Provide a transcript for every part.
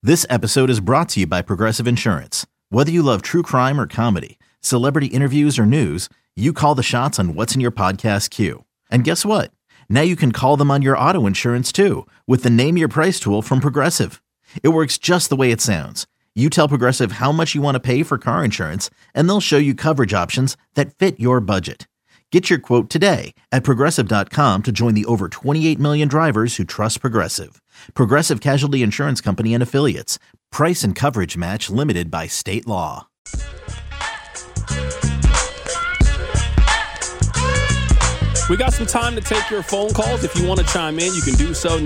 This episode is brought to you by Progressive Insurance. Whether you love true crime or comedy, celebrity interviews or news, you call the shots on what's in your podcast queue. And guess what? Now you can call them on your auto insurance too with the Name Your Price tool from Progressive. It works just the way it sounds. You tell Progressive how much you want to pay for car insurance, and they'll show you coverage options that fit your budget. Get your quote today at Progressive.com to join the over 28 million drivers who trust Progressive. Progressive Casualty Insurance Company and Affiliates. Price and coverage match limited by state law. We got some time to take your phone calls. If you want to chime in, you can do so,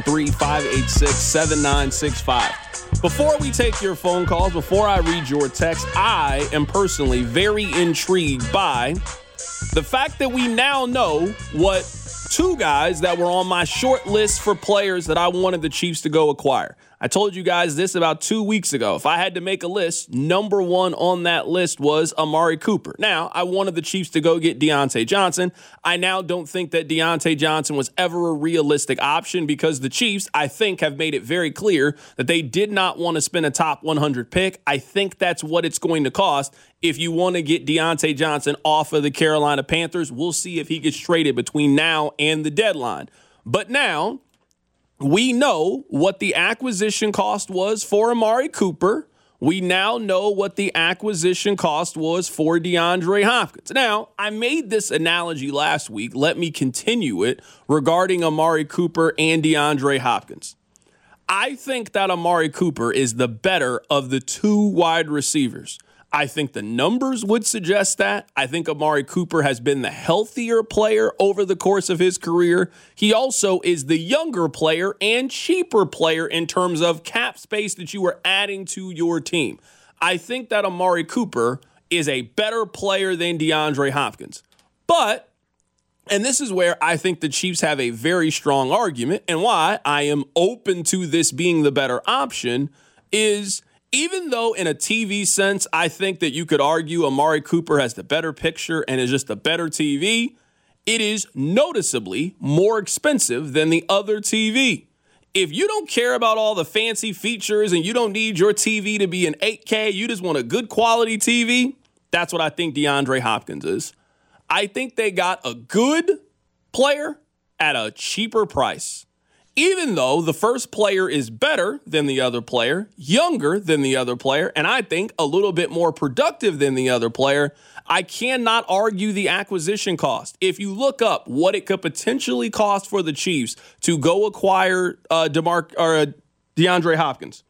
913-586-7965. Before we take your phone calls, before I read your text, I am personally very intrigued by the fact that we now know what two guys that were on my short list for players that I wanted the Chiefs to go acquire. I told you guys this about 2 weeks ago. If I had to make a list, number one on that list was Amari Cooper. Now, I wanted the Chiefs to go get Diontae Johnson. I now don't think that Diontae Johnson was ever a realistic option because the Chiefs, I think, have made it very clear that they did not want to spend a top 100 pick. I think that's what it's going to cost. If you want to get Diontae Johnson off of the Carolina Panthers, we'll see if he gets traded between now and the deadline. But now, we know what the acquisition cost was for Amari Cooper. We now know what the acquisition cost was for DeAndre Hopkins. Now, I made this analogy last week. Let me continue it regarding Amari Cooper and DeAndre Hopkins. I think that Amari Cooper is the better of the two wide receivers. I think the numbers would suggest that. I think Amari Cooper has been the healthier player over the course of his career. He also is the younger player and cheaper player in terms of cap space that you are adding to your team. I think that Amari Cooper is a better player than DeAndre Hopkins. But, and this is where I think the Chiefs have a very strong argument and why I am open to this being the better option is, even though in a TV sense, I think that you could argue Amari Cooper has the better picture and is just a better TV, it is noticeably more expensive than the other TV. If you don't care about all the fancy features and you don't need your TV to be in 8K, you just want a good quality TV, that's what I think DeAndre Hopkins is. I think they got a good player at a cheaper price. Even though the first player is better than the other player, younger than the other player, and I think a little bit more productive than the other player, I cannot argue the acquisition cost. If you look up what it could potentially cost for the Chiefs to go acquire DeAndre Hopkins,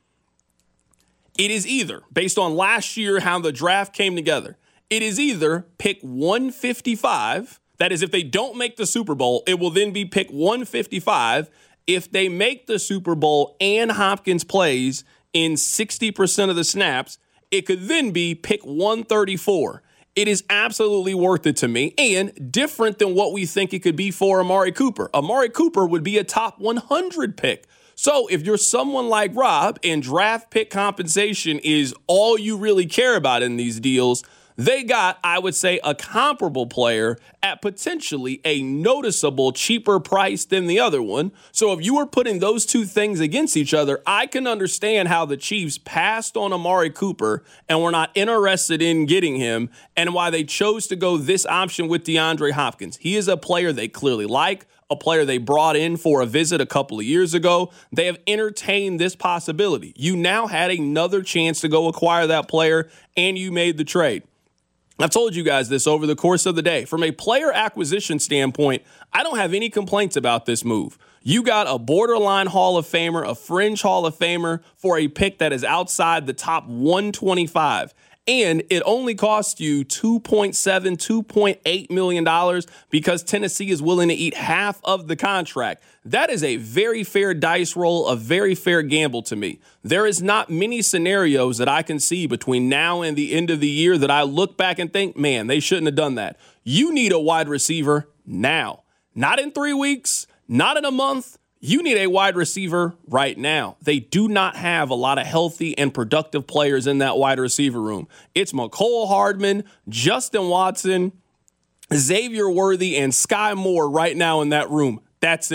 it is either, based on last year how the draft came together, it is either pick 155, that is if they don't make the Super Bowl, it will then be pick 155. If they make the Super Bowl and Hopkins plays in 60% of the snaps, it could then be pick 134. It is absolutely worth it to me and different than what we think it could be for Amari Cooper. Amari Cooper would be a top 100 pick. So if you're someone like Rob and draft pick compensation is all you really care about in these deals, they got, I would say, a comparable player at potentially a noticeable cheaper price than the other one. So if you were putting those two things against each other, I can understand how the Chiefs passed on Amari Cooper and were not interested in getting him and why they chose to go this option with DeAndre Hopkins. He is a player they clearly like, a player they brought in for a visit a couple of years ago. They have entertained this possibility. You now had another chance to go acquire that player, and you made the trade. I've told you guys this over the course of the day. From a player acquisition standpoint, I don't have any complaints about this move. You got a borderline Hall of Famer, a fringe Hall of Famer for a pick that is outside the top 125. And it only costs you $2.7, $2.8 million because Tennessee is willing to eat half of the contract. That is a very fair dice roll, a very fair gamble to me. There is not many scenarios that I can see between now and the end of the year that I look back and think, man, they shouldn't have done that. You need a wide receiver now, not in 3 weeks, not in a month. You need a wide receiver right now. They do not have a lot of healthy and productive players in that wide receiver room. It's Mecole Hardman, Justin Watson, Xavier Worthy, and Sky Moore right now in that room. That's it.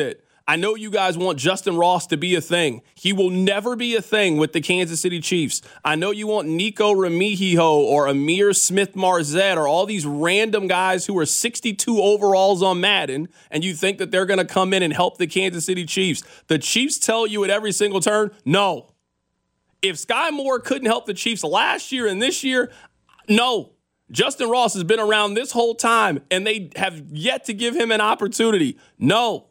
I know you guys want Justin Ross to be a thing. He will never be a thing with the Kansas City Chiefs. I know you want Nico Remihijo or Amir Smith-Marzette or all these random guys who are 62 overalls on Madden, and you think that they're going to come in and help the Kansas City Chiefs. The Chiefs tell you at every single turn, no. If Sky Moore couldn't help the Chiefs last year and this year, no. Justin Ross has been around this whole time, and they have yet to give him an opportunity. No.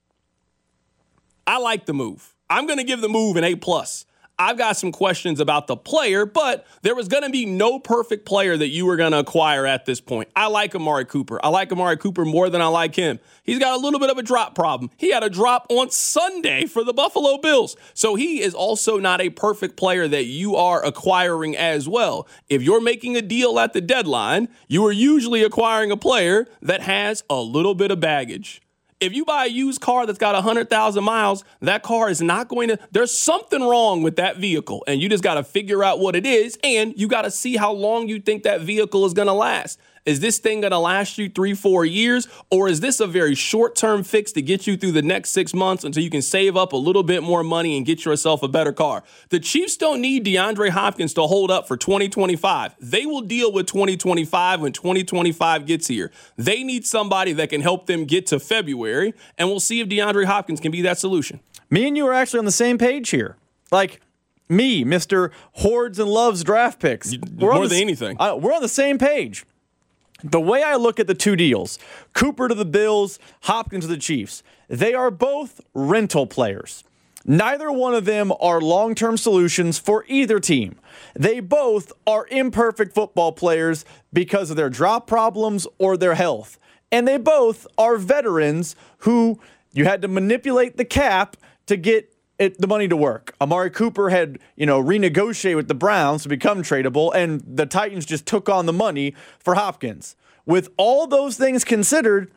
I like the move. I'm going to give the move an A+. I've got some questions about the player, but there was going to be no perfect player that you were going to acquire at this point. I like Amari Cooper. I like Amari Cooper more than I like him. He's got a little bit of a drop problem. He had a drop on Sunday for the Buffalo Bills. So he is also not a perfect player that you are acquiring as well. If you're making a deal at the deadline, you are usually acquiring a player that has a little bit of baggage. If you buy a used car that's got 100,000 miles, that car is not going to, there's something wrong with that vehicle, and you just got to figure out what it is, and you got to see how long you think that vehicle is going to last. Is this thing going to last you 3-4 years, or is this a very short-term fix to get you through the next 6 months until you can save up a little bit more money and get yourself a better car? The Chiefs don't need DeAndre Hopkins to hold up for 2025. They will deal with 2025 when 2025 gets here. They need somebody that can help them get to February, and we'll see if DeAndre Hopkins can be that solution. Me and you are actually on the same page here. Like, me, Mr. Hoards and loves draft picks. More than anything. We're on the same page. The way I look at the two deals, Cooper to the Bills, Hopkins to the Chiefs, they are both rental players. Neither one of them are long-term solutions for either team. They both are imperfect football players because of their drop problems or their health. And they both are veterans who you had to manipulate the cap to get the money to work. Amari Cooper had, renegotiated with the Browns to become tradable, and the Titans just took on the money for Hopkins. With all those things considered,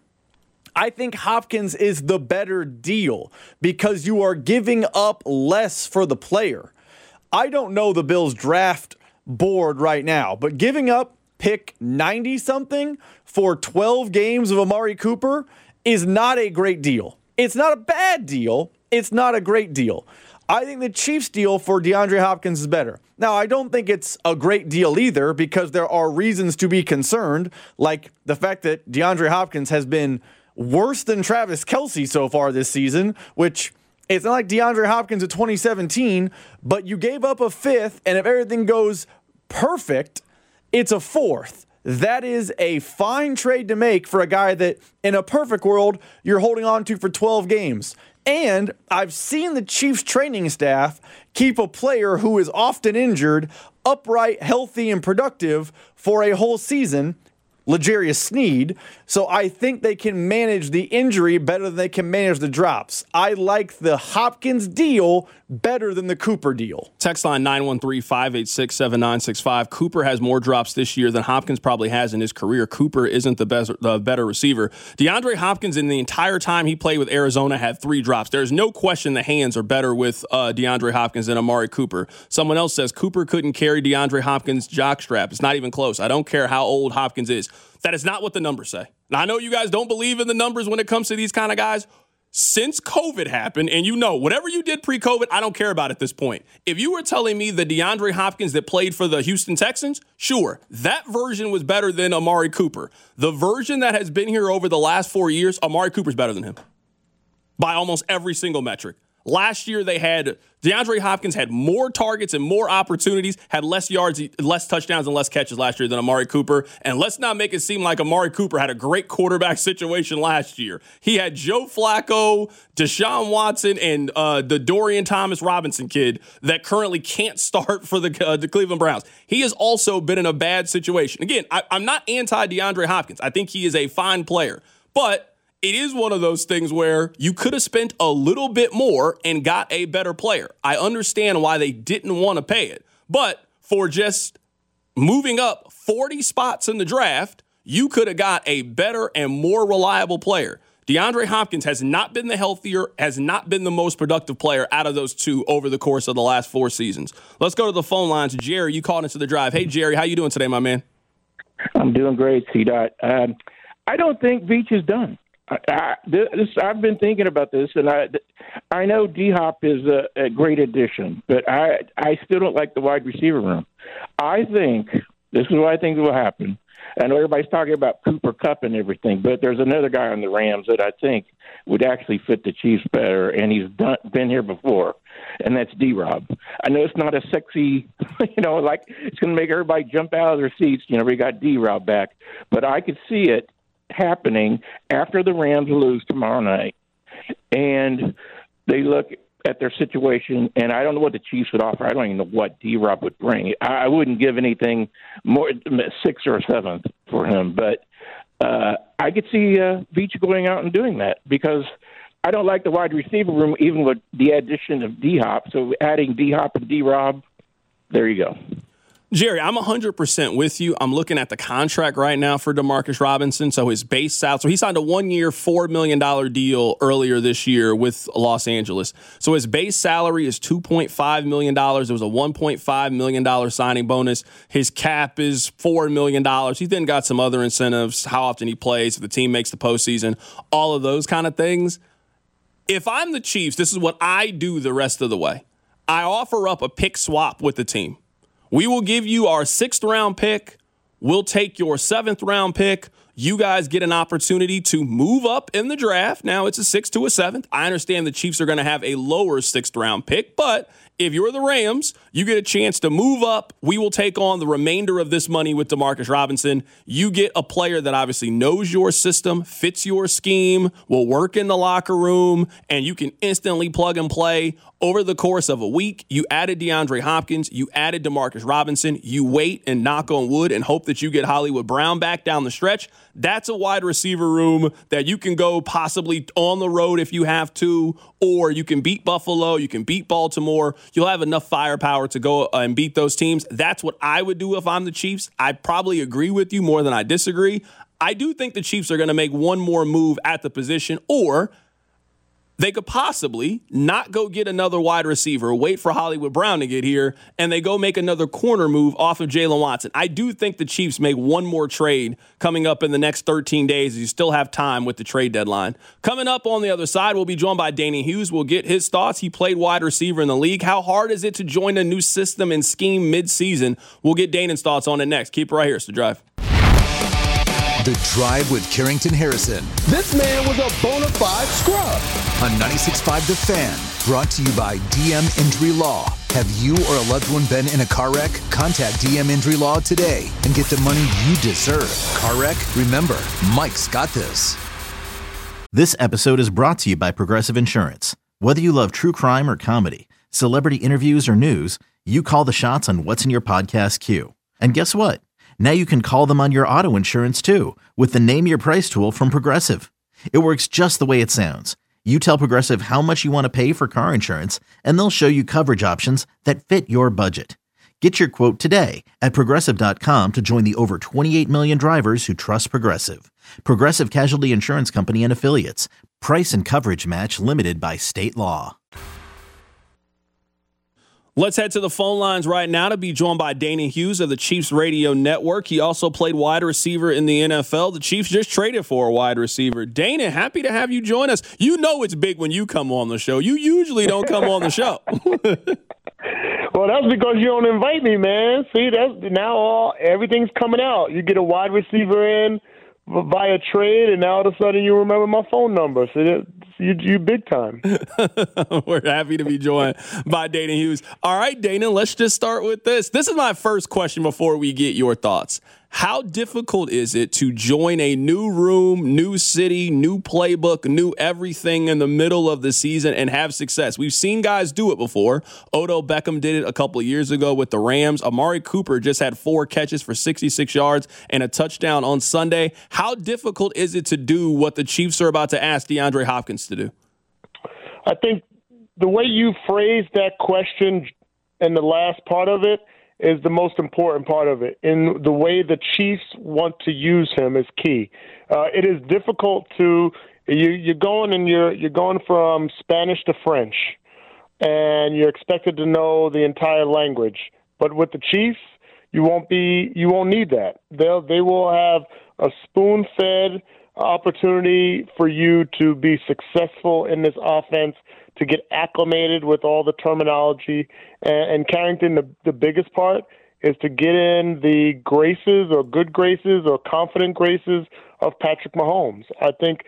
I think Hopkins is the better deal because you are giving up less for the player. I don't know the Bills draft board right now, but giving up pick 90-something for 12 games of Amari Cooper is not a great deal. It's not a bad deal. It's not a great deal. I think the Chiefs deal for DeAndre Hopkins is better. Now, I don't think it's a great deal either because there are reasons to be concerned, like the fact that DeAndre Hopkins has been worse than Travis Kelce so far this season, which it's not like DeAndre Hopkins of 2017, but you gave up a fifth, and if everything goes perfect, it's a fourth. That is a fine trade to make for a guy that, in a perfect world, you're holding on to for 12 games. And I've seen the Chiefs training staff keep a player who is often injured upright, healthy, and productive for a whole season, L'Jarius Sneed. So I think they can manage the injury better than they can manage the drops. I like the Hopkins deal better than the Cooper deal. Text line 913-586-7965. Cooper has more drops this year than Hopkins probably has in his career. Cooper isn't the better receiver. DeAndre Hopkins, in the entire time he played with Arizona, had 3 drops. There's no question the hands are better with DeAndre Hopkins than Amari Cooper. Someone else says Cooper couldn't carry DeAndre Hopkins' jockstrap. It's not even close. I don't care how old Hopkins is. That is not what the numbers say. Now, I know you guys don't believe in the numbers when it comes to these kind of guys. Since COVID happened, and whatever you did pre-COVID, I don't care about at this point. If you were telling me the DeAndre Hopkins that played for the Houston Texans, sure, that version was better than Amari Cooper. The version that has been here over the last 4 years, Amari Cooper's better than him by almost every single metric. Last year, DeAndre Hopkins had more targets and more opportunities, had less yards, less touchdowns, and less catches last year than Amari Cooper. And let's not make it seem like Amari Cooper had a great quarterback situation last year. He had Joe Flacco, Deshaun Watson, and the Dorian Thomas-Robinson kid that currently can't start for the Cleveland Browns. He has also been in a bad situation. Again, I'm not anti-DeAndre Hopkins. I think he is a fine player. But it is one of those things where you could have spent a little bit more and got a better player. I understand why they didn't want to pay it. But for just moving up 40 spots in the draft, you could have got a better and more reliable player. DeAndre Hopkins has not been the healthier, has not been the most productive player out of those two over the course of the last 4 seasons. Let's go to the phone lines. Jerry, you called into the drive. Hey, Jerry, how you doing today, my man? I'm doing great, C-Dot. I don't think Veach is done. I've been thinking about this, and I know D-Hop is a great addition, but I still don't like the wide receiver room. I think this is what I think will happen. I know everybody's talking about Cooper Kupp and everything, but there's another guy on the Rams that I think would actually fit the Chiefs better, and he's been here before, and that's D-Rob. I know it's not a sexy, like it's going to make everybody jump out of their seats. We got D-Rob back, but I could see it happening after the Rams lose tomorrow night, and they look at their situation, and I don't know what the Chiefs would offer. I don't even know what D-Rob would bring. I wouldn't give anything more 6th or 7th for him, but I could see Veach going out and doing that because I don't like the wide receiver room, even with the addition of D-Hop. So adding D-Hop and D-Rob, there you go. Jerry, I'm 100% with you. I'm looking at the contract right now for Demarcus Robinson. So his base salary, so he signed a 1-year, $4 million deal earlier this year with Los Angeles. So his base salary is $2.5 million. There was a $1.5 million signing bonus. His cap is $4 million. He then got some other incentives, how often he plays, if the team makes the postseason, all of those kind of things. If I'm the Chiefs, this is what I do the rest of the way. I offer up a pick swap with the team. We will give you our 6th round pick. We'll take your 7th round pick. You guys get an opportunity to move up in the draft. Now it's a 6th to a 7th. I understand the Chiefs are going to have a lower 6th round pick, but if you're the Rams, you get a chance to move up. We will take on the remainder of this money with Demarcus Robinson. You get a player that obviously knows your system, fits your scheme, will work in the locker room, and you can instantly plug and play. Over the course of a week, you added DeAndre Hopkins, you added Demarcus Robinson, you wait and knock on wood and hope that you get Hollywood Brown back down the stretch. That's a wide receiver room that you can go possibly on the road if you have to, or you can beat Buffalo, you can beat Baltimore. You'll have enough firepower to go and beat those teams. That's what I would do if I'm the Chiefs. I probably agree with you more than I disagree. I do think the Chiefs are going to make one more move at the position, or they could possibly not go get another wide receiver, wait for Hollywood Brown to get here, and they go make another corner move off of Jalen Watson. I do think the Chiefs make one more trade coming up in the next 13 days. You still have time with the trade deadline. Coming up on the other side, we'll be joined by Dana Hughes. We'll get his thoughts. He played wide receiver in the league. How hard is it to join a new system and scheme mid-season? We'll get Dana's thoughts on it next. Keep it right here. It's The Drive. The Drive with Carrington Harrison. This man was a bona fide scrub. On 96.5 The Fan, brought to you by DM Injury Law. Have you or a loved one been in a car wreck? Contact DM Injury Law today and get the money you deserve. Car wreck? Remember, Mike's got this. This episode is brought to you by Progressive Insurance. Whether you love true crime or comedy, celebrity interviews or news, you call the shots on what's in your podcast queue. And guess what? Now you can call them on your auto insurance too with the Name Your Price tool from Progressive. It works just the way it sounds. You tell Progressive how much you want to pay for car insurance, and they'll show you coverage options that fit your budget. Get your quote today at Progressive.com to join the over 28 million drivers who trust Progressive. Progressive Casualty Insurance Company and Affiliates. Price and coverage match limited by state law. Let's head to the phone lines right now to be joined by Dana Hughes of the Chiefs Radio Network. He also played wide receiver in the NFL. The Chiefs just traded for a wide receiver. Dana, happy to have you join us. You know it's big when you come on the show. You usually don't come on the show. Well, that's because you don't invite me, man. See, that's now everything's coming out. You get a wide receiver in via trade, and now all of a sudden you remember my phone number. So you big time. We're happy to be joined by Dana Hughes. All right, Dana, let's just start with this. This is my first question before we get your thoughts. How difficult is it to join a new room, new city, new playbook, new everything in the middle of the season and have success? We've seen guys do it before. Odell Beckham did it a couple of years ago with the Rams. Amari Cooper just had 4 catches for 66 yards and a touchdown on Sunday. How difficult is it to do what the Chiefs are about to ask DeAndre Hopkins to do? I think the way you phrased that question and the last part of it is the most important part of it. In the way the Chiefs want to use him is key. It is difficult to you're going from Spanish to French, and you're expected to know the entire language. But with the Chiefs, you won't need that. They will have a spoon-fed opportunity for you to be successful in this offense, to get acclimated with all the terminology. And Carrington, the biggest part is to get in the graces or good graces or confident graces of Patrick Mahomes. I think,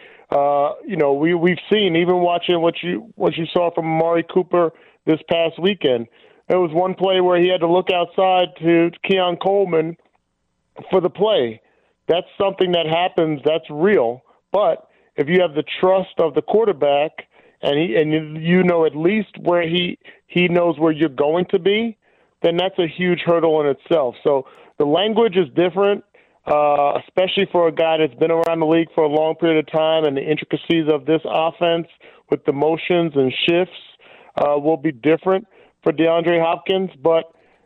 we've seen, even watching what you saw from Amari Cooper this past weekend, there was one play where he had to look outside to Keon Coleman for the play. That's something that happens. That's real. But if you have the trust of the quarterback and you know at least where he knows where you're going to be, then that's a huge hurdle in itself. So the language is different, especially for a guy that's been around the league for a long period of time, and the intricacies of this offense with the motions and shifts will be different for DeAndre Hopkins. But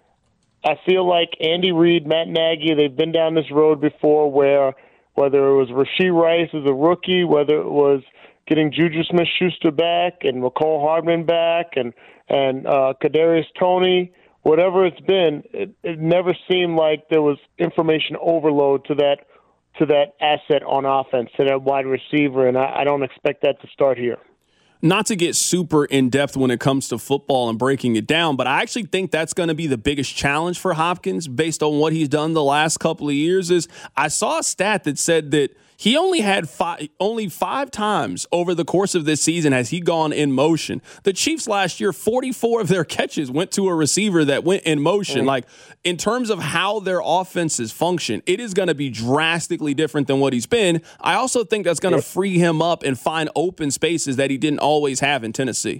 I feel like Andy Reid, Matt Nagy, they've been down this road before where whether it was Rashee Rice as a rookie, whether it was getting Juju Smith-Schuster back and McCole Hardman back and Kadarius Toney, whatever it's been, it never seemed like there was information overload to that asset on offense, to that wide receiver, and I don't expect that to start here. Not to get super in-depth when it comes to football and breaking it down, but I actually think that's going to be the biggest challenge for Hopkins based on what he's done the last couple of years. Is I saw a stat that said that he only had five times over the course of this season has he gone in motion. The Chiefs last year, 44 of their catches went to a receiver that went in motion. Like, in terms of how their offenses function, it is going to be drastically different than what he's been. I also think that's going to free him up and find open spaces that he didn't always have in Tennessee.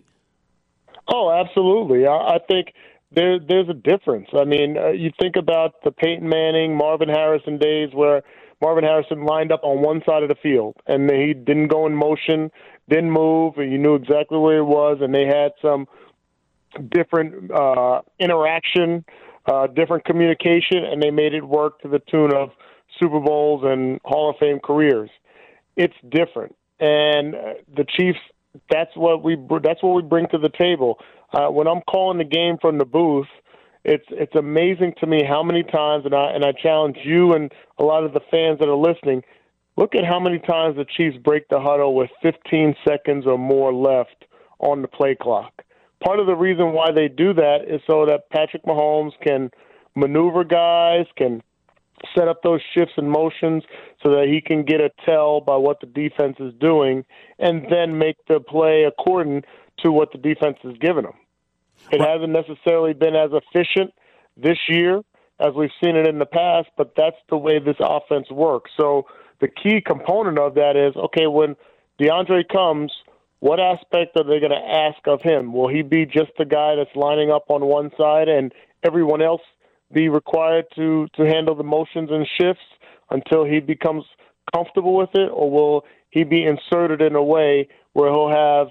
Oh, absolutely. I think there's a difference. I mean, you think about the Peyton Manning, Marvin Harrison days where Marvin Harrison lined up on one side of the field, and he didn't go in motion, didn't move, and you knew exactly where he was, and they had some different interaction, different communication, and they made it work to the tune of Super Bowls and Hall of Fame careers. It's different, and the Chiefs, that's what we bring to the table. When I'm calling the game from the booth, it's amazing to me how many times, and I challenge you and a lot of the fans that are listening, look at how many times the Chiefs break the huddle with 15 seconds or more left on the play clock. Part of the reason why they do that is so that Patrick Mahomes can maneuver guys, can set up those shifts and motions so that he can get a tell by what the defense is doing and then make the play according to what the defense has given him. It hasn't necessarily been as efficient this year as we've seen it in the past, but that's the way this offense works. So the key component of that is, okay, when DeAndre comes, what aspect are they going to ask of him? Will he be just the guy that's lining up on one side and everyone else be required to handle the motions and shifts until he becomes comfortable with it? Or will he be inserted in a way where he'll have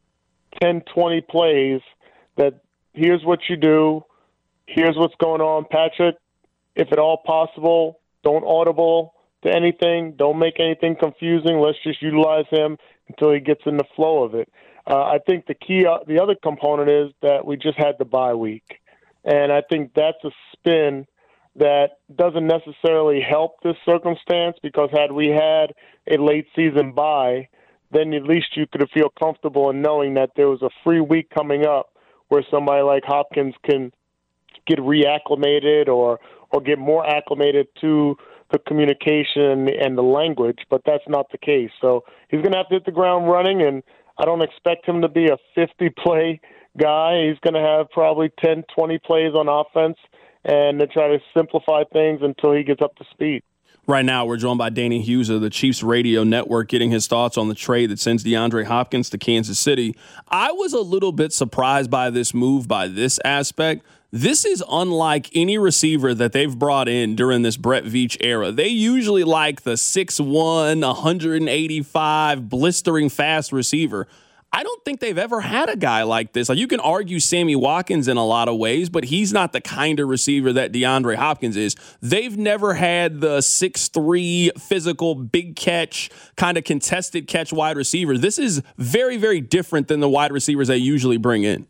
10, 20 plays that here's what you do, here's what's going on, Patrick, if at all possible, don't audible to anything, don't make anything confusing, let's just utilize him until he gets in the flow of it. I think the other component is that we just had the bye week, and I think that's a spin that doesn't necessarily help this circumstance, because had we had a late season bye, then at least you could feel comfortable in knowing that there was a free week coming up where somebody like Hopkins can get reacclimated or get more acclimated to the communication and the language, but that's not the case. So he's going to have to hit the ground running, and I don't expect him to be a 50-play guy. He's going to have probably 10, 20 plays on offense, and to try to simplify things until he gets up to speed. Right now, we're joined by Danny Hughes of the Chiefs Radio Network, getting his thoughts on the trade that sends DeAndre Hopkins to Kansas City. I was a little bit surprised by this move, by this aspect. This is unlike any receiver that they've brought in during this Brett Veach era. They usually like the 6'1", 185, blistering fast receiver. I don't think they've ever had a guy like this. Like, you can argue Sammy Watkins in a lot of ways, but he's not the kind of receiver that DeAndre Hopkins is. They've never had the 6'3", physical, big catch, kind of contested catch wide receiver. This is very, very different than the wide receivers they usually bring in.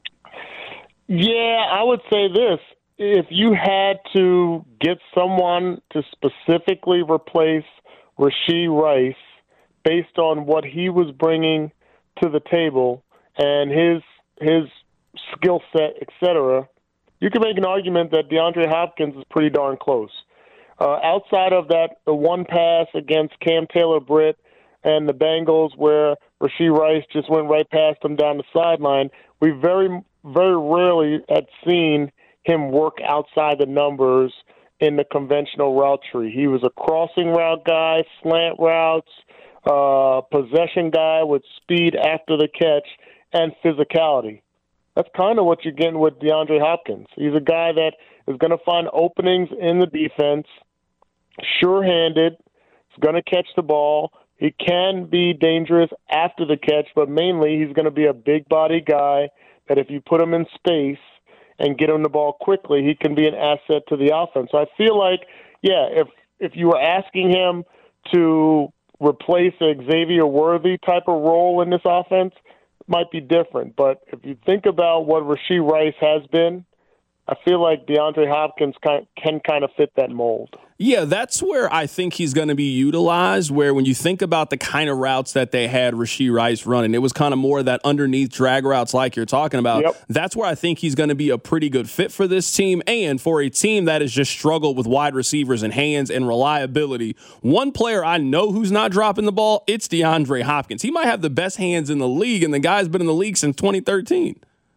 Yeah, I would say this. If you had to get someone to specifically replace Rashee Rice based on what he was bringing to the table and his skill set, etc., you can make an argument that DeAndre Hopkins is pretty darn close. Outside of that, the one pass against Cam Taylor-Britt and the Bengals where Rashee Rice just went right past him down the sideline, we very, very rarely had seen him work outside the numbers in the conventional route tree. He was a crossing route guy, slant routes, possession guy with speed after the catch and physicality. That's kind of what you're getting with DeAndre Hopkins. He's a guy that is going to find openings in the defense, sure-handed, he's going to catch the ball. He can be dangerous after the catch, but mainly he's going to be a big-body guy that if you put him in space and get him the ball quickly, he can be an asset to the offense. So I feel like, yeah, if you were asking him to replace a Xavier Worthy type of role in this offense, it might be different. But if you think about what Rashee Rice has been, I feel like DeAndre Hopkins can kind of fit that mold. Yeah, that's where I think he's going to be utilized, where when you think about the kind of routes that they had Rashee Rice running, it was kind of more that underneath drag routes like you're talking about. Yep. That's where I think he's going to be a pretty good fit for this team and for a team that has just struggled with wide receivers and hands and reliability. One player I know who's not dropping the ball, it's DeAndre Hopkins. He might have the best hands in the league, and the guy's been in the league since 2013.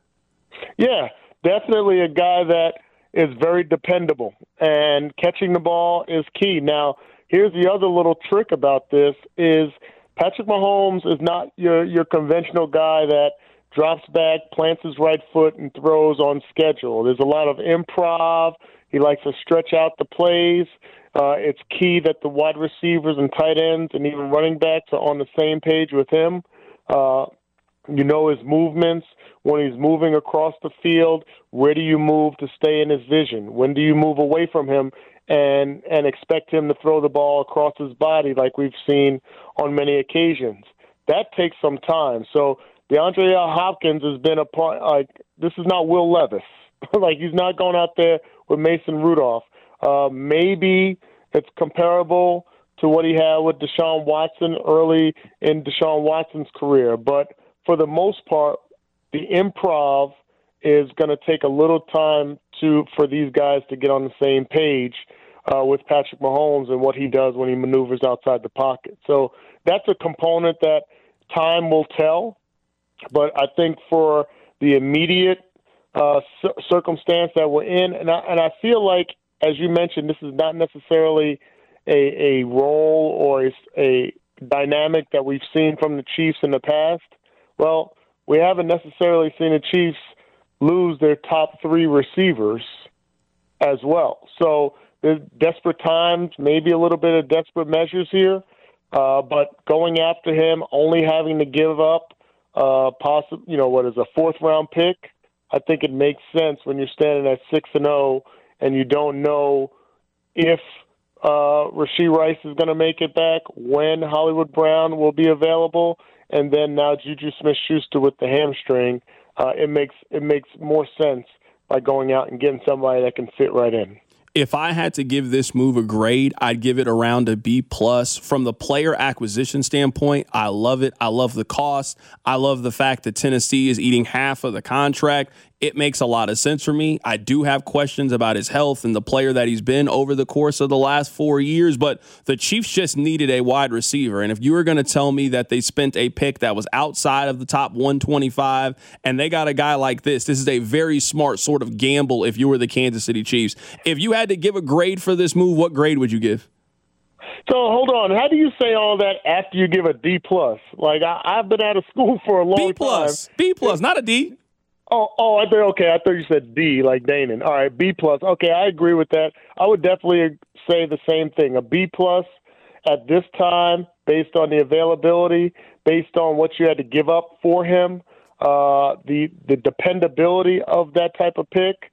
Yeah. Definitely a guy that is very dependable, and catching the ball is key. Now, here's the other little trick about this is Patrick Mahomes is not your conventional guy that drops back, plants his right foot, and throws on schedule. There's a lot of improv. He likes to stretch out the plays. It's key that the wide receivers and tight ends and even running backs are on the same page with him. You know his movements. When he's moving across the field, where do you move to stay in his vision? When do you move away from him and expect him to throw the ball across his body like we've seen on many occasions? That takes some time. So DeAndre Hopkins has been a part, like, this is not Will Levis. Like, he's not going out there with Mason Rudolph. Maybe it's comparable to what he had with Deshaun Watson early in Deshaun Watson's career. But for the most part, the improv is going to take a little time for these guys to get on the same page with Patrick Mahomes and what he does when he maneuvers outside the pocket. So that's a component that time will tell. But I think for the immediate circumstance that we're in, and I feel like, as you mentioned, this is not necessarily a role or a dynamic that we've seen from the Chiefs in the past. Well, we haven't necessarily seen the Chiefs lose their top three receivers as well. So there's desperate times, maybe a little bit of desperate measures here, but going after him, only having to give up a fourth-round pick, I think it makes sense when you're standing at 6-0 and you don't know if Rashee Rice is going to make it back, when Hollywood Brown will be available, and then now Juju Smith-Schuster with the hamstring. It makes more sense by going out and getting somebody that can fit right in. If I had to give this move a grade, I'd give it around a B+. From the player acquisition standpoint, I love it. I love the cost. I love the fact that Tennessee is eating half of the contract. It makes a lot of sense for me. I do have questions about his health and the player that he's been over the course of the last 4 years, but the Chiefs just needed a wide receiver. And if you were going to tell me that they spent a pick that was outside of the top 125 and they got a guy like this is a very smart sort of gamble if you were the Kansas City Chiefs. If you had to give a grade for this move, what grade would you give? So hold on. How do you say all that after you give a D+? Like, I've been out of school for a long time. B+, not a D. Oh, I thought you said D, like Danon. All right, B+. Okay, I agree with that. I would definitely say the same thing. A B+ at this time, based on the availability, based on what you had to give up for him, the dependability of that type of pick.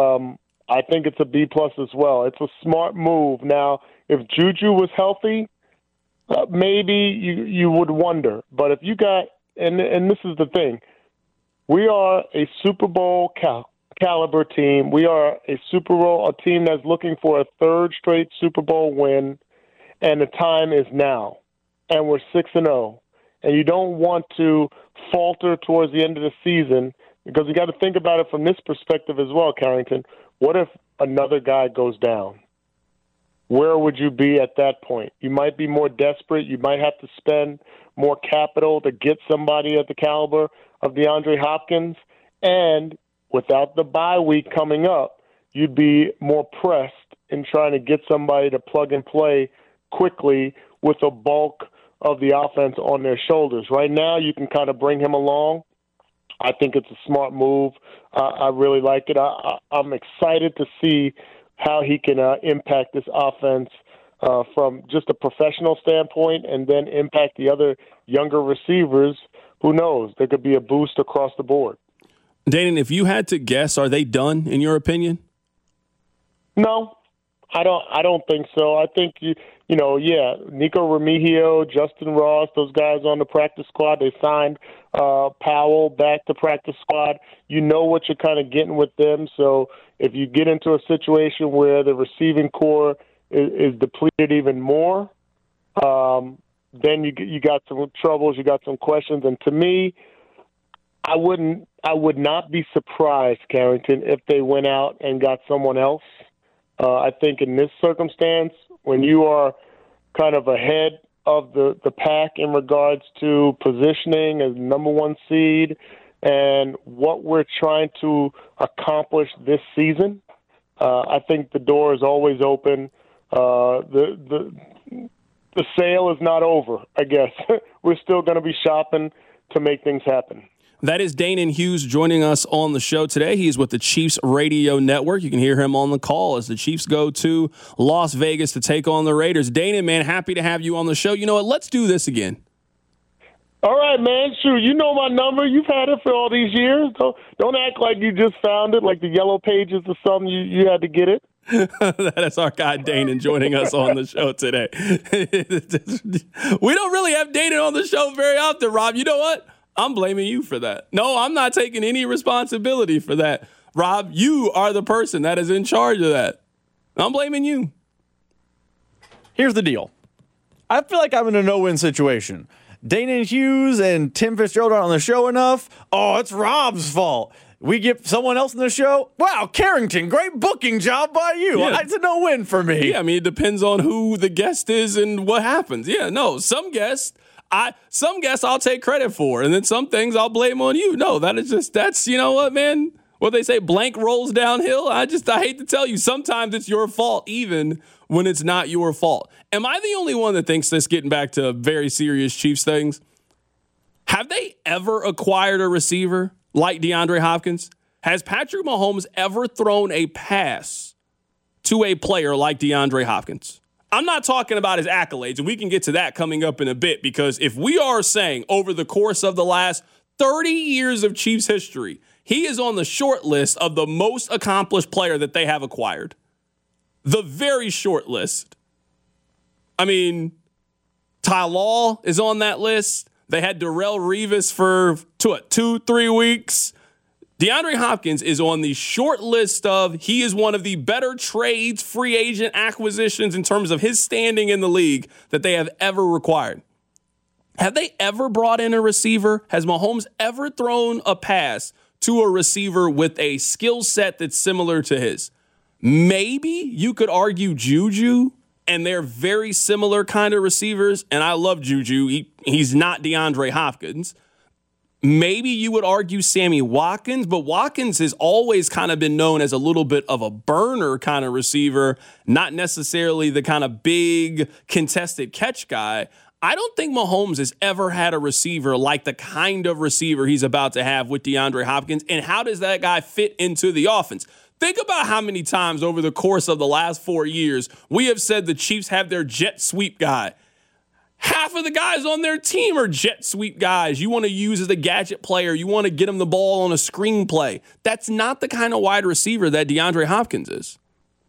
I think it's a B+ as well. It's a smart move. Now, if Juju was healthy, maybe you would wonder. But if you got, and this is the thing, we are a Super Bowl caliber team. We are a team that's looking for a third straight Super Bowl win, and the time is now. and we're 6-0, and you don't want to falter towards the end of the season, because you got to think about it from this perspective as well, Carrington. What if another guy goes down? Where would you be at that point? You might be more desperate. You might have to spend more capital to get somebody at the caliber of DeAndre Hopkins. And without the bye week coming up, you'd be more pressed in trying to get somebody to plug and play quickly with a bulk of the offense on their shoulders. Right now, you can kind of bring him along. I think it's a smart move. I really like it. I'm excited to see how he can impact this offense from just a professional standpoint, and then impact the other younger receivers. Who knows? There could be a boost across the board. Danon, if you had to guess, are they done, in your opinion? No, I don't think so. I think Nico Remigio, Justin Ross, those guys on the practice squad. They signed Powell back to practice squad. You know what you're kind of getting with them. So if you get into a situation where the receiving core is depleted even more, then you got some troubles, you got some questions. And to me, I would not be surprised, Carrington, if they went out and got someone else. I think in this circumstance, when you are kind of ahead of the pack in regards to positioning as number one seed and what we're trying to accomplish this season, I think the door is always open. The sale is not over, I guess. We're still going to be shopping to make things happen. That is Danon Hughes joining us on the show today. He is with the Chiefs Radio Network. You can hear him on the call as the Chiefs go to Las Vegas to take on the Raiders. Danon, man, happy to have you on the show. You know what? Let's do this again. All right, man. Sure, you know my number. You've had it for all these years. Don't act like you just found it, like the Yellow Pages or something. You had to get it. That is our guy Danon joining us on the show today. We don't really have Danon on the show very often, Rob. You know what? I'm blaming you for that. No, I'm not taking any responsibility for that. Rob, you are the person that is in charge of that. I'm blaming you. Here's the deal. I feel like I'm in a no-win situation. Danon Hughes and Tim Fitzgerald aren't on the show enough. Oh, it's Rob's fault. We get someone else in the show. Wow, Carrington, great booking job by you. Yeah. It's a no-win for me. Yeah, I mean, it depends on who the guest is and what happens. Yeah, no, some guests I'll take credit for, and then some things I'll blame on you. No, that's you know what, man? What they say, blank rolls downhill. I hate to tell you, sometimes it's your fault, even when it's not your fault. Am I the only one that thinks this, getting back to very serious Chiefs things? Have they ever acquired a receiver like DeAndre Hopkins? Has Patrick Mahomes ever thrown a pass to a player like DeAndre Hopkins? I'm not talking about his accolades, and we can get to that coming up in a bit, because if we are saying over the course of the last 30 years of Chiefs history, he is on the short list of the most accomplished player that they have acquired. The very short list. I mean, Ty Law is on that list. They had Darrelle Revis for 2-3 weeks. DeAndre Hopkins is on the short list of, he is one of the better trades, free agent acquisitions in terms of his standing in the league that they have ever required. Have they ever brought in a receiver? Has Mahomes ever thrown a pass to a receiver with a skill set that's similar to his? Maybe you could argue Juju, and they're very similar kind of receivers, and I love Juju. He's not DeAndre Hopkins. Maybe you would argue Sammy Watkins, but Watkins has always kind of been known as a little bit of a burner kind of receiver, not necessarily the kind of big contested catch guy. I don't think Mahomes has ever had a receiver like the kind of receiver he's about to have with DeAndre Hopkins. And how does that guy fit into the offense? Think about how many times over the course of the last 4 years we have said the Chiefs have their jet sweep guy. Half of the guys on their team are jet sweep guys you want to use as a gadget player. You want to get them the ball on a screen play. That's not the kind of wide receiver that DeAndre Hopkins is.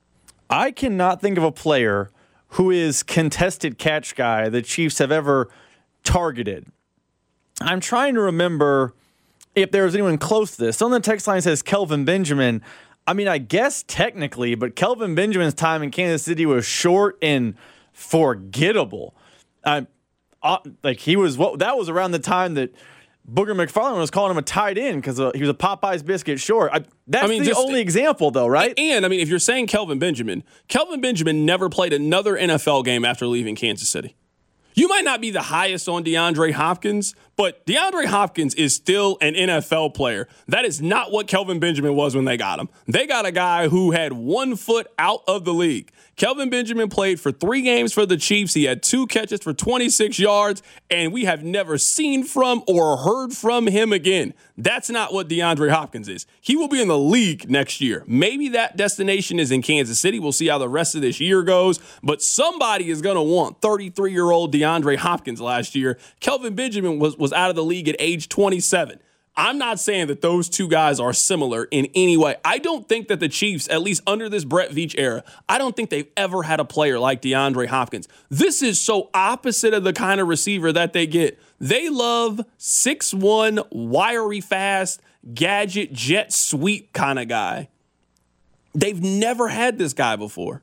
I cannot think of a player who is contested catch guy the Chiefs have ever targeted. I'm trying to remember if there was anyone close to this. On the text line says Kelvin Benjamin. I mean, I guess technically, but Kelvin Benjamin's time in Kansas City was short and forgettable. that was around the time that Booger McFarland was calling him a tight end because he was a Popeye's biscuit short. That's the only example, though, right? And, if you're saying Kelvin Benjamin never played another NFL game after leaving Kansas City. You might not be the highest on DeAndre Hopkins, but DeAndre Hopkins is still an NFL player. That is not what Kelvin Benjamin was when they got him. They got a guy who had 1 foot out of the league. Kelvin Benjamin played for 3 games for the Chiefs. He had 2 catches for 26 yards, and we have never seen from or heard from him again. That's not what DeAndre Hopkins is. He will be in the league next year. Maybe that destination is in Kansas City. We'll see how the rest of this year goes, but somebody is going to want 33-year-old DeAndre Hopkins last year. Kelvin Benjamin was out of the league at age 27. I'm not saying that those two guys are similar in any way. I don't think that the Chiefs, at least under this Brett Veach era, I don't think they've ever had a player like DeAndre Hopkins. This is so opposite of the kind of receiver that they get. They love 6'1", wiry fast, gadget, jet sweep kind of guy. They've never had this guy before.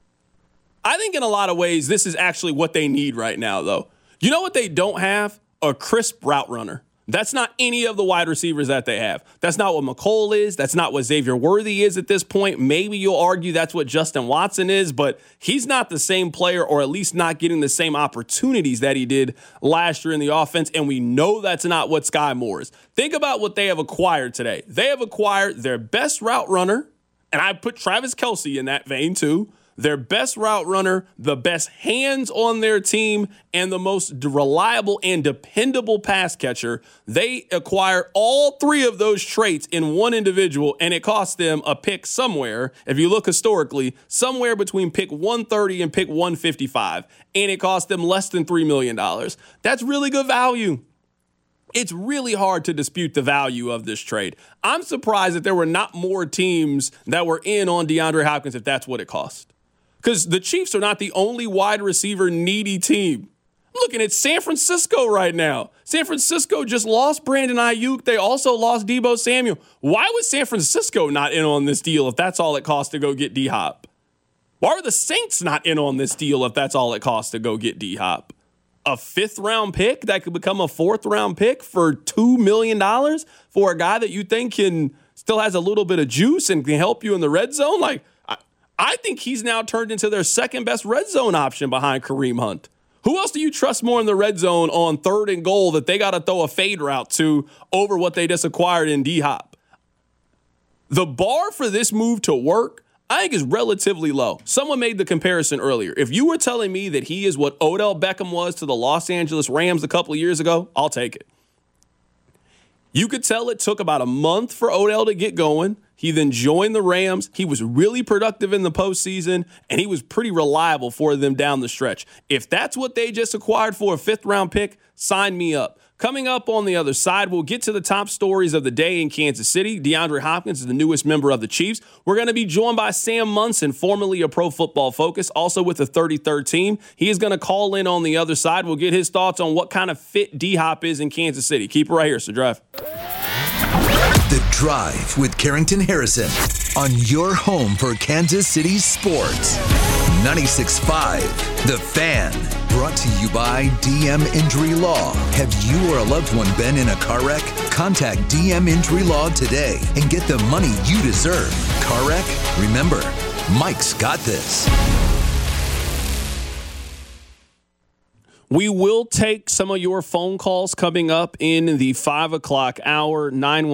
I think in a lot of ways, this is actually what they need right now, though. You know what they don't have? A crisp route runner. That's not any of the wide receivers that they have. That's not what McCole is. That's not what Xavier Worthy is at this point. Maybe you'll argue that's what Justin Watson is, but he's not the same player, or at least not getting the same opportunities that he did last year in the offense, and we know that's not what Sky Moore is. Think about what they have acquired today. They have acquired their best route runner, and I put Travis Kelce in that vein too. Their best route runner, the best hands on their team, and the most reliable and dependable pass catcher. They acquire all 3 of those traits in one individual, and it cost them a pick somewhere, if you look historically, somewhere between pick 130 and pick 155, and it cost them less than $3 million. That's really good value. It's really hard to dispute the value of this trade. I'm surprised that there were not more teams that were in on DeAndre Hopkins if that's what it cost. Because the Chiefs are not the only wide receiver needy team. I'm looking at San Francisco right now. San Francisco just lost Brandon Ayuk. They also lost Deebo Samuel. Why was San Francisco not in on this deal if that's all it costs to go get D-Hop? Why are the Saints not in on this deal if that's all it costs to go get D-Hop? A 5th-round pick that could become a 4th-round pick for $2 million for a guy that you think still has a little bit of juice and can help you in the red zone? I think he's now turned into their second-best red zone option behind Kareem Hunt. Who else do you trust more in the red zone on 3rd and goal that they got to throw a fade route to over what they just acquired in D-Hop? The bar for this move to work, I think, is relatively low. Someone made the comparison earlier. If you were telling me that he is what Odell Beckham was to the Los Angeles Rams a couple of years ago, I'll take it. You could tell it took about a month for Odell to get going. He then joined the Rams. He was really productive in the postseason, and he was pretty reliable for them down the stretch. If that's what they just acquired for a 5th-round pick, sign me up. Coming up on the other side, we'll get to the top stories of the day in Kansas City. DeAndre Hopkins is the newest member of the Chiefs. We're going to be joined by Sam Munson, formerly of Pro Football Focus, also with the 33rd team. He is going to call in on the other side. We'll get his thoughts on what kind of fit D-Hop is in Kansas City. Keep it right here, so Drive. The Drive with Carrington Harrison on your home for Kansas City sports. 96.5, The Fan. Brought to you by DM Injury Law. Have you or a loved one been in a car wreck? Contact DM Injury Law today and get the money you deserve. Car wreck? Remember, Mike's got this. We will take some of your phone calls coming up in the 5 o'clock hour,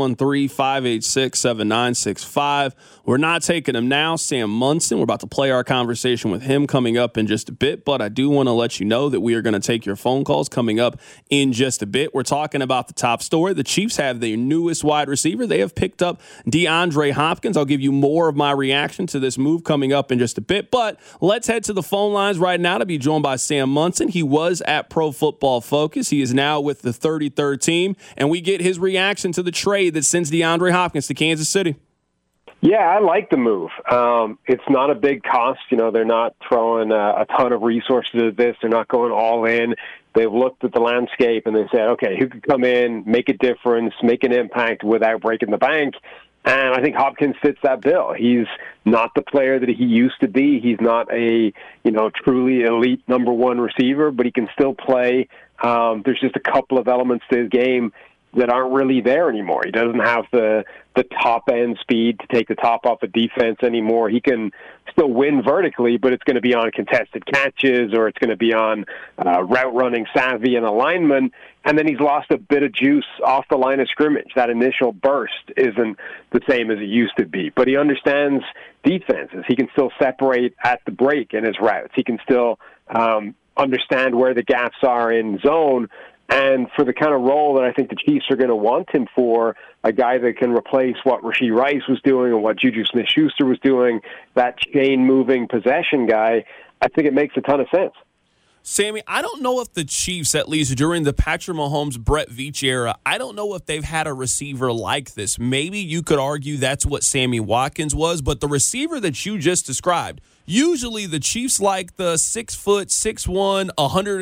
913-586-7965. We're not taking them now. Sam Munson, we're about to play our conversation with him coming up in just a bit, but I do want to let you know that we are going to take your phone calls coming up in just a bit. We're talking about the top story. The Chiefs have their newest wide receiver. They have picked up DeAndre Hopkins. I'll give you more of my reaction to this move coming up in just a bit, but let's head to the phone lines right now to be joined by Sam Munson. He was at Pro Football Focus. He is now with the 33rd team, and we get his reaction to the trade that sends DeAndre Hopkins to Kansas City. Yeah, I like the move. It's not a big cost. You know, they're not throwing a ton of resources at this. They're not going all in. They've looked at the landscape and they said, okay, who could come in, make a difference, make an impact without breaking the bank? And I think Hopkins fits that bill. He's not the player that he used to be. He's not a, truly elite number one receiver, but he can still play. There's just a couple of elements to his game that aren't really there anymore. He doesn't have the top-end speed to take the top off of defense anymore. He can still win vertically, but it's going to be on contested catches or it's going to be on route-running savvy and alignment. And then he's lost a bit of juice off the line of scrimmage. That initial burst isn't the same as it used to be. But he understands defenses. He can still separate at the break in his routes. He can still understand where the gaps are in zone. And for the kind of role that I think the Chiefs are going to want him for, a guy that can replace what Rashee Rice was doing and what Juju Smith-Schuster was doing, that chain-moving possession guy, I think it makes a ton of sense. Sammy, I don't know if the Chiefs, at least during the Patrick Mahomes, Brett Veach era, I don't know if they've had a receiver like this. Maybe you could argue that's what Sammy Watkins was, but the receiver that you just described, usually the Chiefs like the 6', 6'1",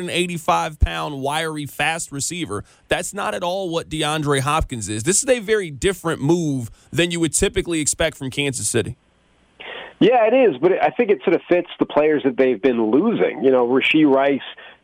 185-pound, wiry, fast receiver. That's not at all what DeAndre Hopkins is. This is a very different move than you would typically expect from Kansas City. Yeah, it is, but I think it sort of fits the players that they've been losing. Rashee Rice,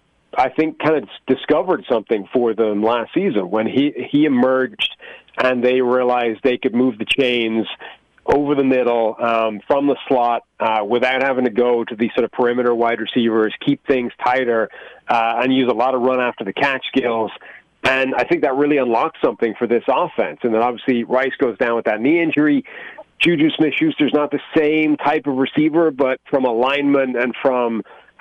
I think, kind of discovered something for them last season when he emerged and they realized they could move the chains over the middle from the slot without having to go to these sort of perimeter wide receivers, keep things tighter, and use a lot of run-after-the-catch skills. And I think that really unlocked something for this offense. And then obviously Rice goes down with that knee injury. Juju Smith-Schuster's not the same type of receiver, but from alignment and from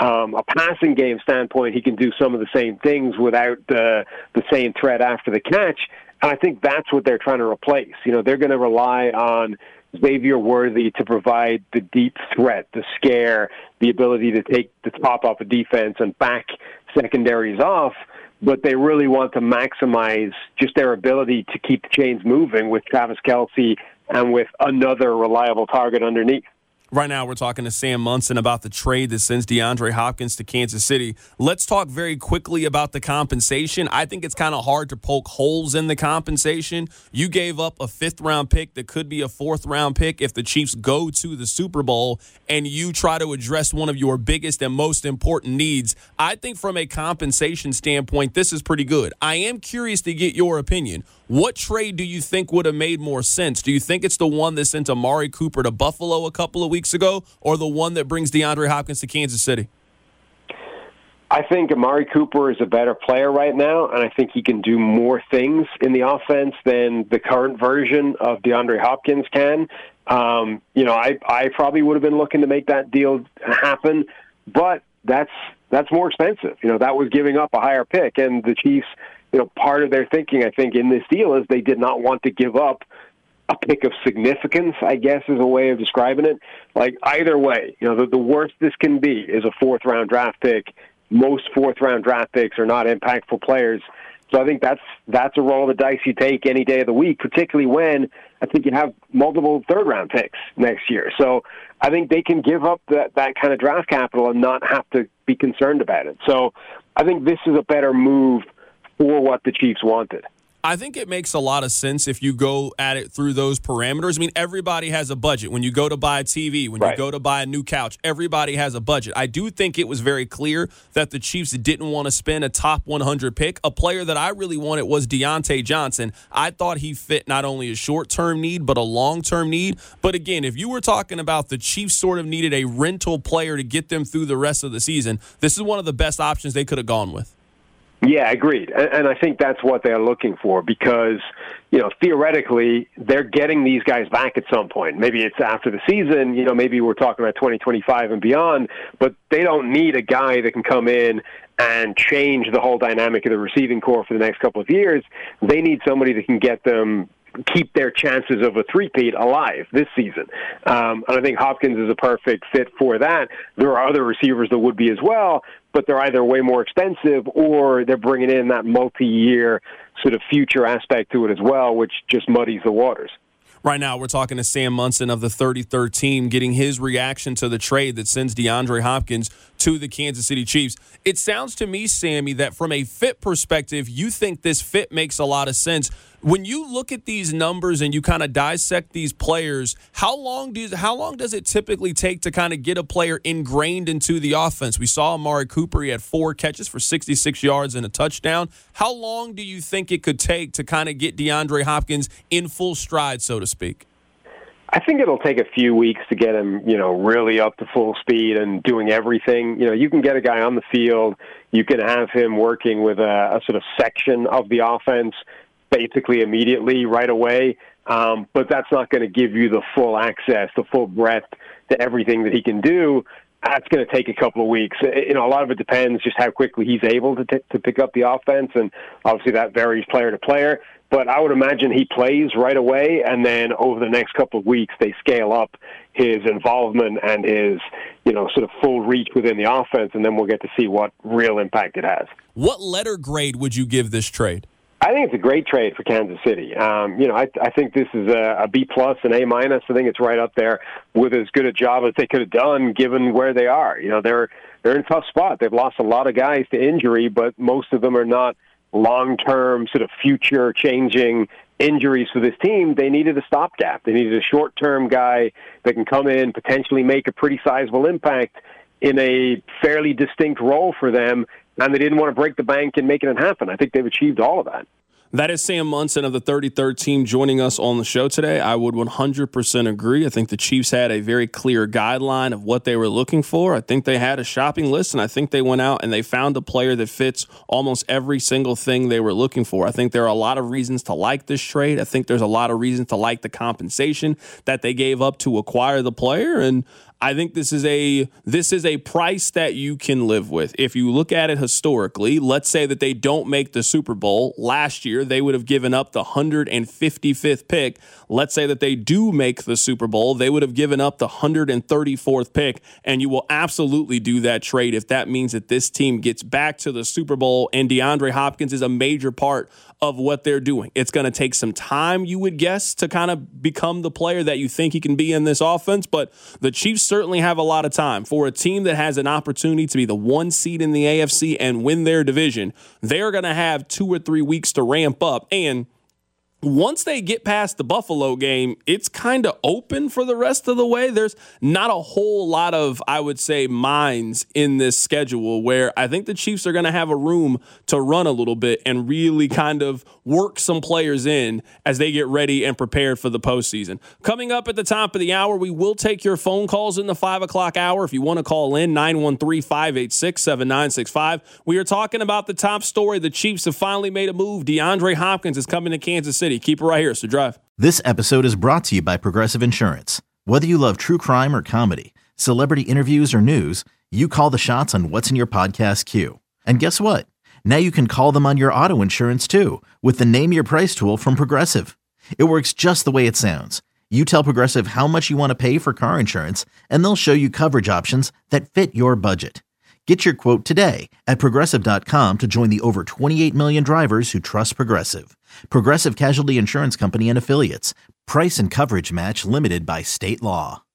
a passing game standpoint, he can do some of the same things without the same threat after the catch. And I think that's what they're trying to replace. They're going to rely on Xavier Worthy to provide the deep threat, the scare, the ability to take the top off of defense and back secondaries off. But they really want to maximize just their ability to keep the chains moving with Travis Kelce and with another reliable target underneath. Right now, we're talking to Sam Monson about the trade that sends DeAndre Hopkins to Kansas City. Let's talk very quickly about the compensation. I think it's kind of hard to poke holes in the compensation. You gave up a fifth-round pick that could be a fourth-round pick if the Chiefs go to the Super Bowl, and you try to address one of your biggest and most important needs. I think from a compensation standpoint, this is pretty good. I am curious to get your opinion. What trade do you think would have made more sense? Do you think it's the one that sent Amari Cooper to Buffalo a couple of weeks ago, or the one that brings DeAndre Hopkins to Kansas City? I think Amari Cooper is a better player right now, and I think he can do more things in the offense than the current version of DeAndre Hopkins can. I probably would have been looking to make that deal happen, but that's more expensive. That was giving up a higher pick, and the Chiefs, part of their thinking, I think, in this deal is they did not want to give up a pick of significance, I guess is a way of describing it. Like, either way, the worst this can be is a fourth-round draft pick. Most fourth-round draft picks are not impactful players. So I think that's a roll of the dice you take any day of the week, particularly when I think you have multiple third-round picks next year. So I think they can give up that kind of draft capital and not have to be concerned about it. So I think this is a better move for what the Chiefs wanted. I think it makes a lot of sense if you go at it through those parameters. I mean, everybody has a budget. When you go to buy a TV, when you go to buy a new couch, everybody has a budget. I do think it was very clear that the Chiefs didn't want to spend a top 100 pick. A player that I really wanted was Deontay Johnson. I thought he fit not only a short-term need, but a long-term need. But again, if you were talking about the Chiefs sort of needed a rental player to get them through the rest of the season, this is one of the best options they could have gone with. Yeah, agreed. And I think that's what they're looking for because, theoretically, they're getting these guys back at some point. Maybe it's after the season, maybe we're talking about 2025 and beyond, but they don't need a guy that can come in and change the whole dynamic of the receiving corps for the next couple of years. They need somebody that can get them keep their chances of a three-peat alive this season. And I think Hopkins is a perfect fit for that. There are other receivers that would be as well, but they're either way more expensive or they're bringing in that multi-year sort of future aspect to it as well, which just muddies the waters. Right now, we're talking to Sam Monson of the 33rd Team, getting his reaction to the trade that sends DeAndre Hopkins to the Kansas City Chiefs. It sounds to me, Sammy, that from a fit perspective, you think this fit makes a lot of sense. When you look at these numbers and you kind of dissect these players, how long does it typically take to kind of get a player ingrained into the offense? We saw Amari Cooper. He had 4 catches for 66 yards and a touchdown. How long do you think it could take to kind of get DeAndre Hopkins in full stride, so to speak? I think it'll take a few weeks to get him, really up to full speed and doing everything. You can get a guy on the field. You can have him working with a sort of section of the offense basically immediately right away. But that's not going to give you the full access, the full breadth to everything that he can do. That's going to take a couple of weeks. A lot of it depends just how quickly he's able to pick up the offense, and obviously that varies player to player. But I would imagine he plays right away, and then over the next couple of weeks, they scale up his involvement and his, sort of full reach within the offense, and then we'll get to see what real impact it has. What letter grade would you give this trade? I think it's a great trade for Kansas City. I think this is a B+, an A-. I think it's right up there with as good a job as they could have done given where they are. They're in a tough spot. They've lost a lot of guys to injury, but most of them are not long-term, sort of future-changing injuries for this team. They needed a stopgap. They needed a short-term guy that can come in, potentially make a pretty sizable impact in a fairly distinct role for them, and they didn't want to break the bank and making it happen. I think they've achieved all of that. That is Sam Munson of the 33rd Team joining us on the show today. I would 100% agree. I think the Chiefs had a very clear guideline of what they were looking for. I think they had a shopping list, and I think they went out and they found a player that fits almost every single thing they were looking for. I think there are a lot of reasons to like this trade. I think there's a lot of reasons to like the compensation that they gave up to acquire the player, and I think this is a price that you can live with. If you look at it historically, let's say that they don't make the Super Bowl. Last year, they would have given up the 155th pick. Let's say that they do make the Super Bowl. They would have given up the 134th pick, and you will absolutely do that trade if that means that this team gets back to the Super Bowl, and DeAndre Hopkins is a major part of what they're doing. It's going to take some time, you would guess, to kind of become the player that you think he can be in this offense, but the Chiefs certainly have a lot of time. For a team that has an opportunity to be the 1 seed in the AFC and win their division, they're going to have 2 or 3 weeks to ramp up, and once they get past the Buffalo game, it's kind of open for the rest of the way. There's not a whole lot of, I would say, mines in this schedule where I think the Chiefs are going to have a room to run a little bit and really kind of work some players in as they get ready and prepared for the postseason. Coming up at the top of the hour, we will take your phone calls in the 5 o'clock hour. If you want to call in, 913-586-7965. We are talking about the top story. The Chiefs have finally made a move. DeAndre Hopkins is coming to Kansas City. Keep it right here, so drive. This episode is brought to you by Progressive Insurance. Whether you love true crime or comedy, celebrity interviews or news, you call the shots on what's in your podcast queue. And guess what? Now you can call them on your auto insurance too with the Name Your Price tool from Progressive. It works just the way it sounds. You tell Progressive how much you want to pay for car insurance, and they'll show you coverage options that fit your budget. Get your quote today at Progressive.com to join the over 28 million drivers who trust Progressive. Progressive Casualty Insurance Company and Affiliates. Price and coverage match limited by state law.